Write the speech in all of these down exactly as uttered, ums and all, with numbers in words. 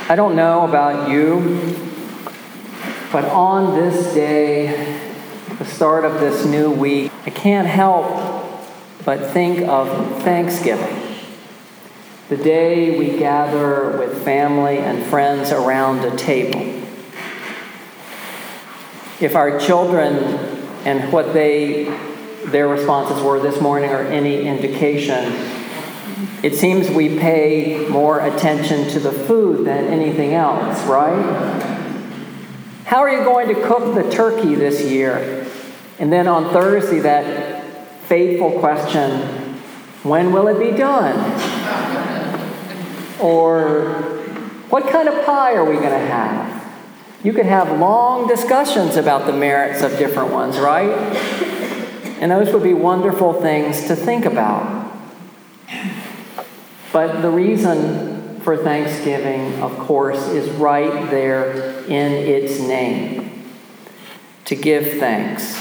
I don't know about you, but on this day, the start of this new week, I can't help but think of Thanksgiving. The day we gather with family and friends around a table. If our children and what they their responses were this morning are any indication, it seems we pay more attention to the food than anything else, right? How are you going to cook the turkey this year? And then on Thursday, that fateful question, when will it be done? Or what kind of pie are we going to have? You could have long discussions about the merits of different ones, right? And those would be wonderful things to think about. But the reason for Thanksgiving, of course, is right there in its name. To give thanks.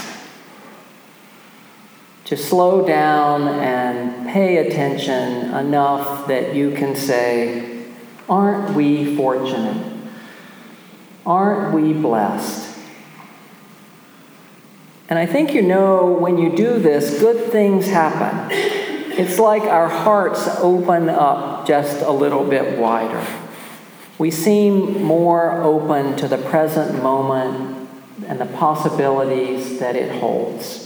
To slow down and pay attention enough that you can say, aren't we fortunate? Aren't we blessed? And I think you know when you do this, good things happen. It's like our hearts open up just a little bit wider. We seem more open to the present moment and the possibilities that it holds.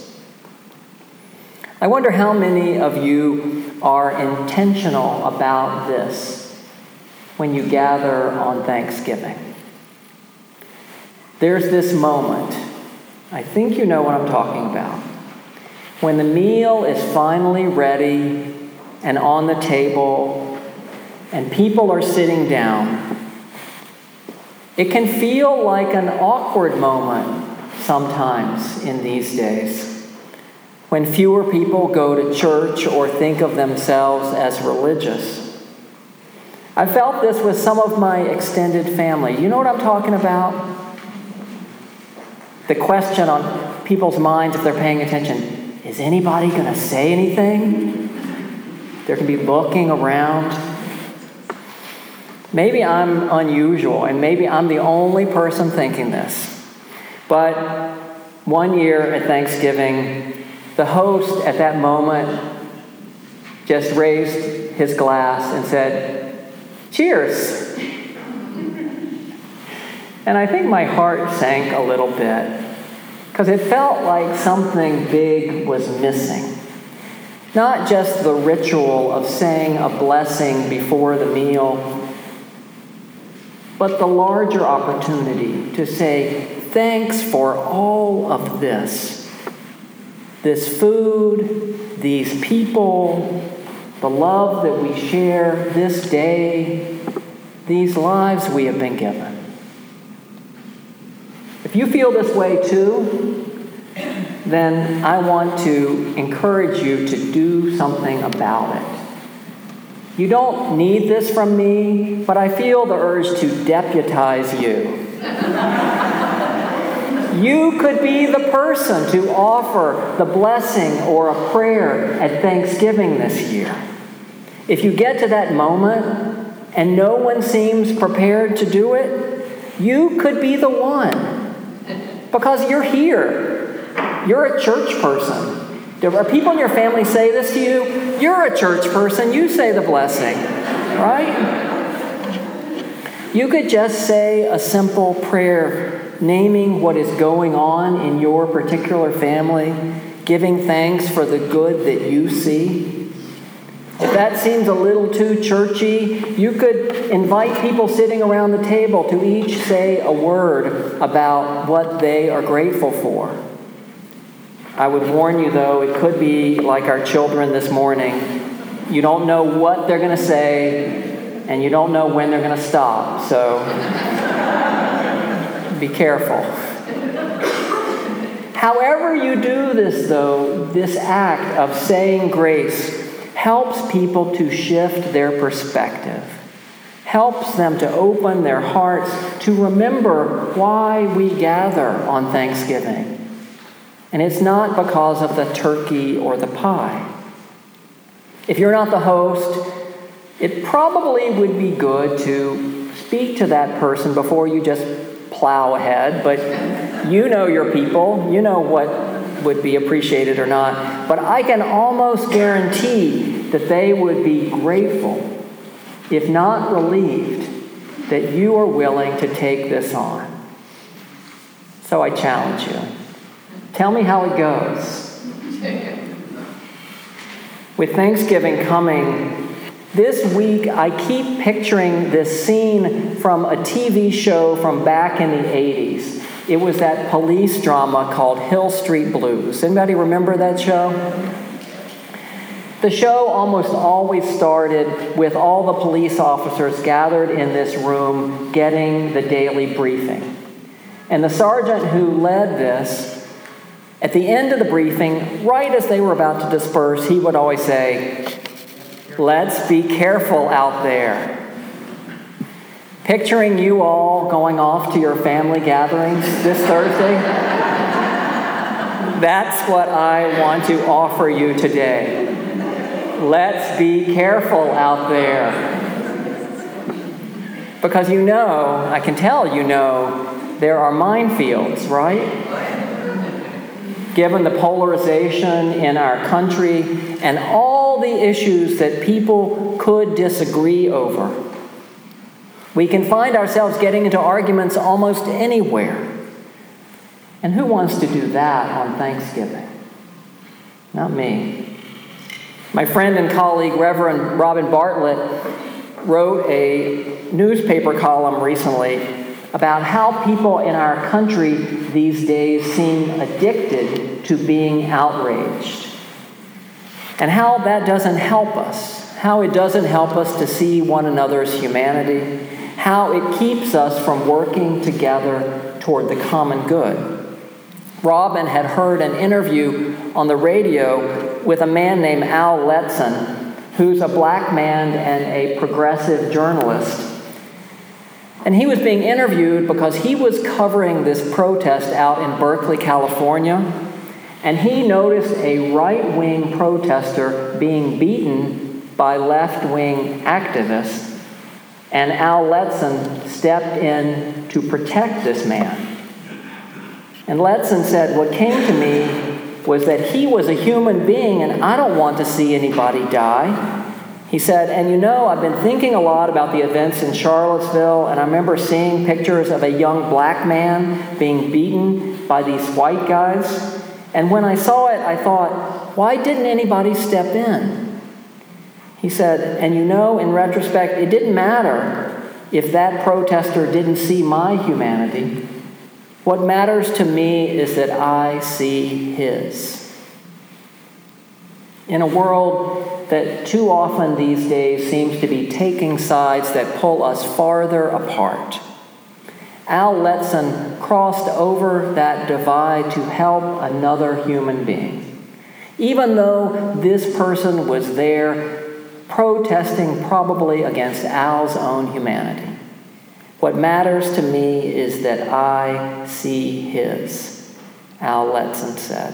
I wonder how many of you are intentional about this when you gather on Thanksgiving. There's this moment, I think you know what I'm talking about, when the meal is finally ready and on the table and people are sitting down. It can feel like an awkward moment sometimes in these days, when fewer people go to church or think of themselves as religious. I felt this with some of my extended family. You know what I'm talking about? The question on people's minds, if they're paying attention, is anybody going to say anything? They're going to be looking around. Maybe I'm unusual, and maybe I'm the only person thinking this. But one year at Thanksgiving, the host at that moment just raised his glass and said, "Cheers." And I think my heart sank a little bit because it felt like something big was missing. Not just the ritual of saying a blessing before the meal, but the larger opportunity to say thanks for all of this. This food, these people, the love that we share this day, these lives we have been given. If you feel this way too, then I want to encourage you to do something about it. You don't need this from me, but I feel the urge to deputize you. You could be the person to offer the blessing or a prayer at Thanksgiving this year. If you get to that moment and no one seems prepared to do it, you could be the one. Because you're here. You're a church person. Are people in your family say this to you? You're a church person. You say the blessing, right? You could just say a simple prayer, naming what is going on in your particular family, giving thanks for the good that you see. If that seems a little too churchy, you could invite people sitting around the table to each say a word about what they are grateful for. I would warn you, though, it could be like our children this morning. You don't know what they're going to say, and you don't know when they're going to stop, so be careful. However you do this, though, this act of saying grace helps people to shift their perspective, helps them to open their hearts to remember why we gather on Thanksgiving. And it's not because of the turkey or the pie. If you're not the host, it probably would be good to speak to that person before you just plow ahead. But you know your people. You know what would be appreciated or not. But I can almost guarantee that they would be grateful, if not relieved, that you are willing to take this on. So I challenge you. Tell me how it goes. With Thanksgiving coming, this week I keep picturing this scene from a T V show from back in the eighties. It was that police drama called Hill Street Blues. Anybody remember that show? The show almost always started with all the police officers gathered in this room getting the daily briefing. And the sergeant who led this, at the end of the briefing, right as they were about to disperse, he would always say, "Let's be careful out there." Picturing you all going off to your family gatherings this Thursday, that's what I want to offer you today. Let's be careful out there. Because you know, I can tell you know, there are minefields, right? Given the polarization in our country and all the issues that people could disagree over, we can find ourselves getting into arguments almost anywhere. And who wants to do that on Thanksgiving? Not me. My friend and colleague, Reverend Robin Bartlett, wrote a newspaper column recently about how people in our country these days seem addicted to being outraged. And how that doesn't help us. How it doesn't help us to see one another's humanity. How it keeps us from working together toward the common good. Robin had heard an interview on the radio with a man named Al Letson, who's a black man and a progressive journalist. And he was being interviewed because he was covering this protest out in Berkeley, California, and he noticed a right-wing protester being beaten by left-wing activists, and Al Letson stepped in to protect this man. And Letson said, "What came to me was that he was a human being, and I don't want to see anybody die." He said, "And you know, I've been thinking a lot about the events in Charlottesville, and I remember seeing pictures of a young black man being beaten by these white guys. And when I saw it, I thought, why didn't anybody step in?" He said, "And you know, in retrospect, it didn't matter if that protester didn't see my humanity. What matters to me is that I see his." In a world that too often these days seems to be taking sides that pull us farther apart, Al Letson crossed over that divide to help another human being. Even though this person was there protesting probably against Al's own humanity. "What matters to me is that I see his," Al Letson said.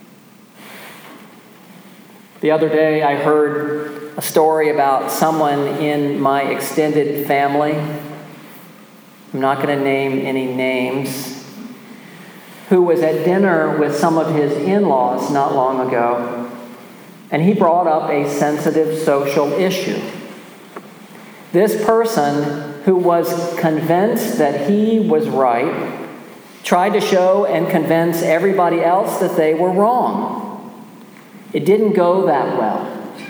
The other day, I heard a story about someone in my extended family. I'm not going to name any names, who was at dinner with some of his in-laws not long ago, and he brought up a sensitive social issue. This person, who was convinced that he was right, tried to show and convince everybody else that they were wrong. It didn't go that well.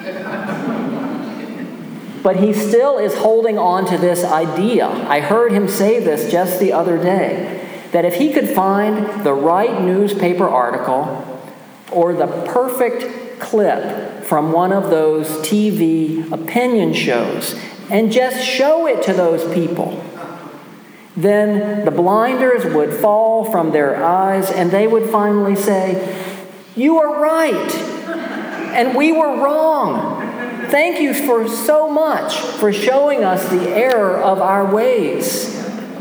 But he still is holding on to this idea. I heard him say this just the other day, that if he could find the right newspaper article or the perfect clip from one of those T V opinion shows and just show it to those people, then the blinders would fall from their eyes and they would finally say, "You are right. And we were wrong. Thank you for so much for showing us the error of our ways."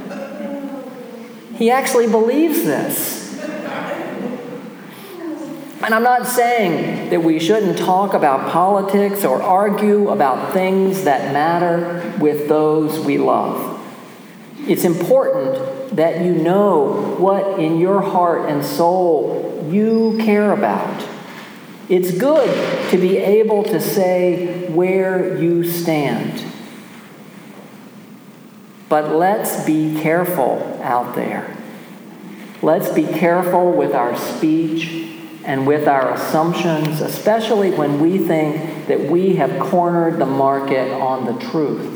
He actually believes this. And I'm not saying that we shouldn't talk about politics or argue about things that matter with those we love. It's important that you know what in your heart and soul you care about. It's good to be able to say where you stand. But let's be careful out there. Let's be careful with our speech and with our assumptions, especially when we think that we have cornered the market on the truth.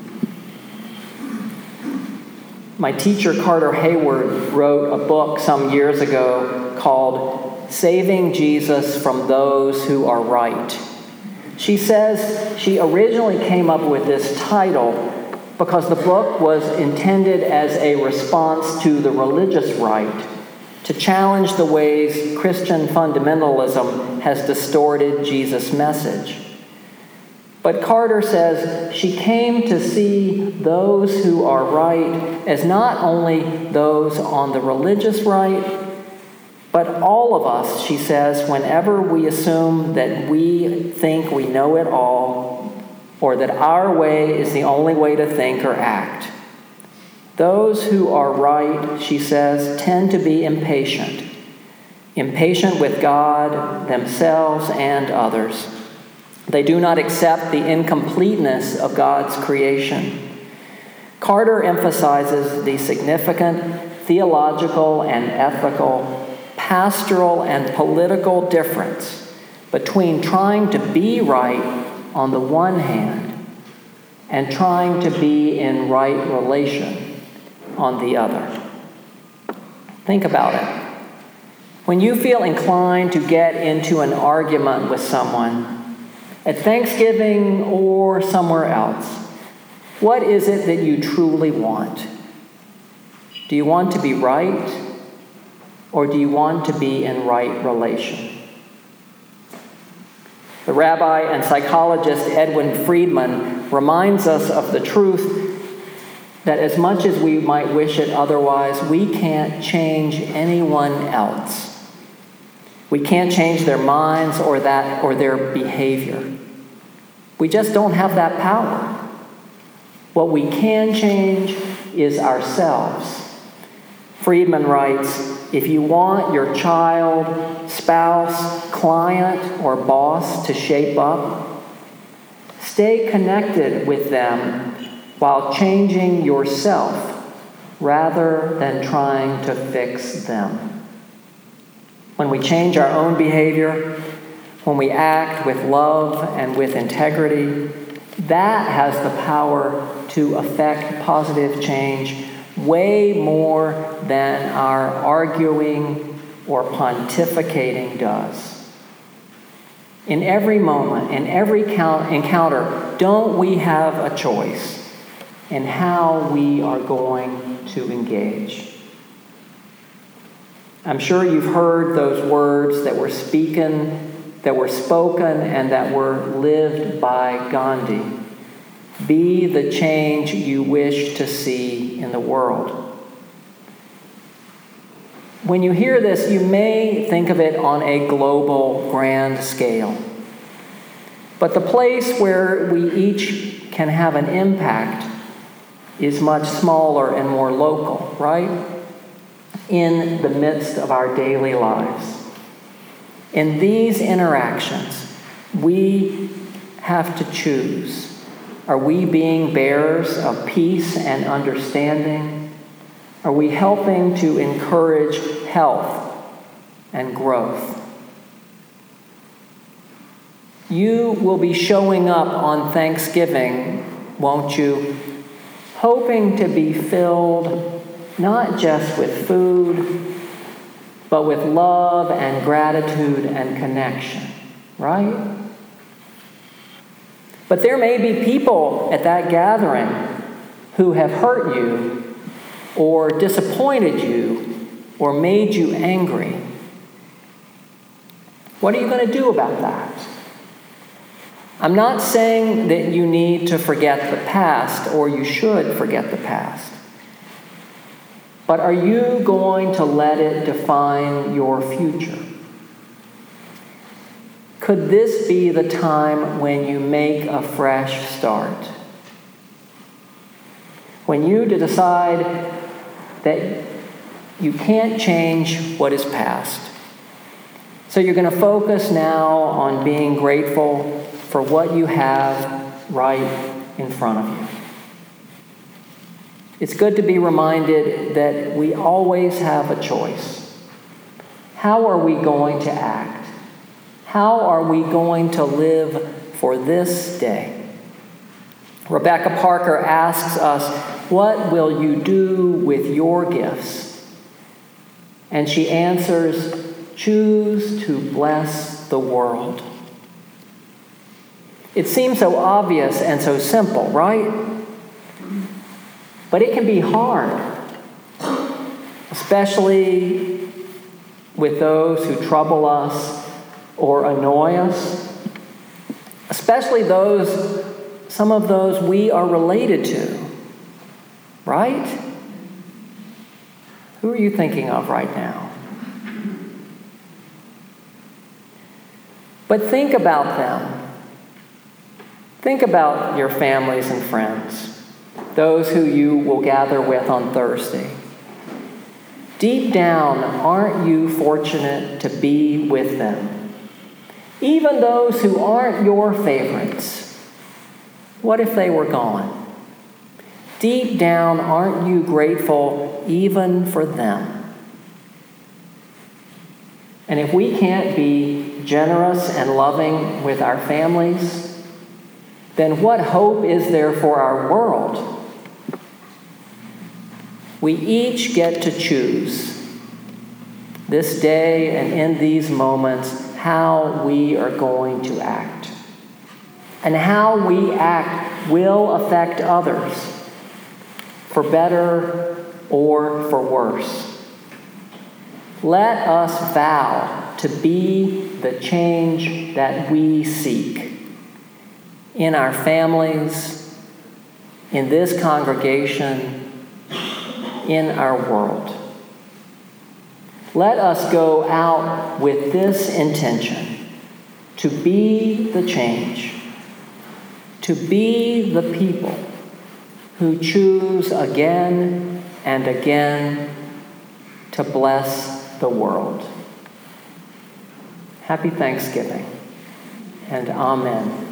My teacher, Carter Hayward, wrote a book some years ago called Saving Jesus from Those Who Are Right. She says she originally came up with this title because the book was intended as a response to the religious right, to challenge the ways Christian fundamentalism has distorted Jesus' message. But Carter says she came to see those who are right as not only those on the religious right, but all of us, she says, whenever we assume that we think we know it all, or that our way is the only way to think or act. Those who are right, she says, tend to be impatient. Impatient with God, themselves, and others. They do not accept the incompleteness of God's creation. Carter emphasizes the significant theological and ethical, pastoral and political difference between trying to be right on the one hand and trying to be in right relation on the other. Think about it. When you feel inclined to get into an argument with someone at Thanksgiving or somewhere else, what is it that you truly want? Do you want to be right, or do you want to be in right relation? The rabbi and psychologist Edwin Friedman reminds us of the truth that as much as we might wish it otherwise, we can't change anyone else. We can't change their minds or that or their behavior. We just don't have that power. What we can change is ourselves. Friedman writes, if you want your child, spouse, client, or boss to shape up, stay connected with them while changing yourself rather than trying to fix them. When we change our own behavior, when we act with love and with integrity, that has the power to affect positive change way more than our arguing or pontificating does. In every moment, in every encounter, don't we have a choice in how we are going to engage? I'm sure you've heard those words that were spoken, that were spoken and that were lived by Gandhi. Be the change you wish to see in the world. When you hear this, you may think of it on a global, grand scale. But the place where we each can have an impact is much smaller and more local, right? In the midst of our daily lives. In these interactions, we have to choose. Are we being bearers of peace and understanding? Are we helping to encourage health and growth? You will be showing up on Thanksgiving, won't you? Hoping to be filled not just with food, but with love and gratitude and connection, right? But there may be people at that gathering who have hurt you or disappointed you or made you angry. What are you going to do about that? I'm not saying that you need to forget the past or you should forget the past. But are you going to let it define your future? Could this be the time when you make a fresh start? when you decide that you can't change what is past. So you're going to focus now on being grateful for what you have right in front of you. It's good to be reminded that we always have a choice. How are we going to act? How are we going to live for this day? Rebecca Parker asks us, what will you do with your gifts? And she answers, choose to bless the world. It seems so obvious and so simple, right? But it can be hard, especially with those who trouble us or annoy us, especially those, some of those we are related to, right? Who are you thinking of right now? But think about them. Think about your families and friends, those who you will gather with on Thursday. Deep down, aren't you fortunate to be with them? Even those who aren't your favorites. What if they were gone? Deep down, aren't you grateful even for them? And if we can't be generous and loving with our families, then what hope is there for our world? We each get to choose this day and in these moments how we are going to act. And how we act will affect others, for better or for worse. Let us vow to be the change that we seek in our families, in this congregation, in our world. Let us go out with this intention, to be the change, to be the people who choose again and again to bless the world. Happy Thanksgiving, and amen.